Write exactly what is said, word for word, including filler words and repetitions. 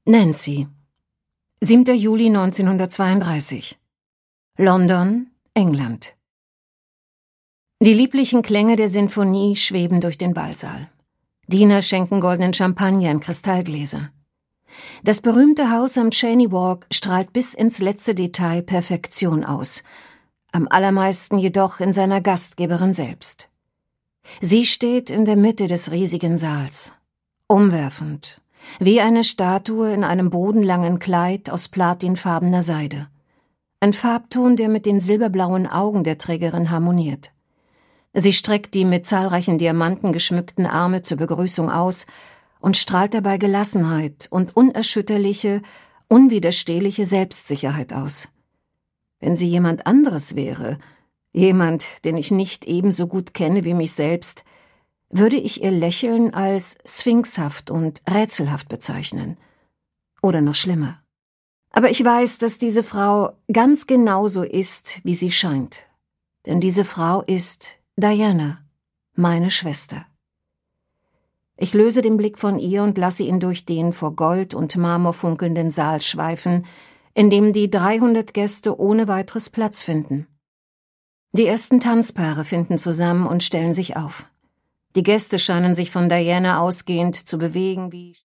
Nancy. siebter Juli neunzehnhundertzweiunddreißig. London, England. Die lieblichen Klänge der Sinfonie schweben durch den Ballsaal. Diener schenken goldenen Champagner in Kristallgläser. Das berühmte Haus am Cheyne Walk strahlt bis ins letzte Detail Perfektion aus, am allermeisten jedoch in seiner Gastgeberin selbst. Sie steht in der Mitte des riesigen Saals, umwerfend, wie eine Statue in einem bodenlangen Kleid aus platinfarbener Seide. Ein Farbton, der mit den silberblauen Augen der Trägerin harmoniert. Sie streckt die mit zahlreichen Diamanten geschmückten Arme zur Begrüßung aus und strahlt dabei Gelassenheit und unerschütterliche, unwiderstehliche Selbstsicherheit aus. Wenn sie jemand anderes wäre, jemand, den ich nicht ebenso gut kenne wie mich selbst, würde ich ihr Lächeln als sphinxhaft und rätselhaft bezeichnen. Oder noch schlimmer. Aber ich weiß, dass diese Frau ganz genauso ist, wie sie scheint. Denn diese Frau ist Diana, meine Schwester. Ich löse den Blick von ihr und lasse ihn durch den vor Gold und Marmor funkelnden Saal schweifen, in dem die dreihundert Gäste ohne weiteres Platz finden. Die ersten Tanzpaare finden zusammen und stellen sich auf. Die Gäste scheinen sich von Diana ausgehend zu bewegen wie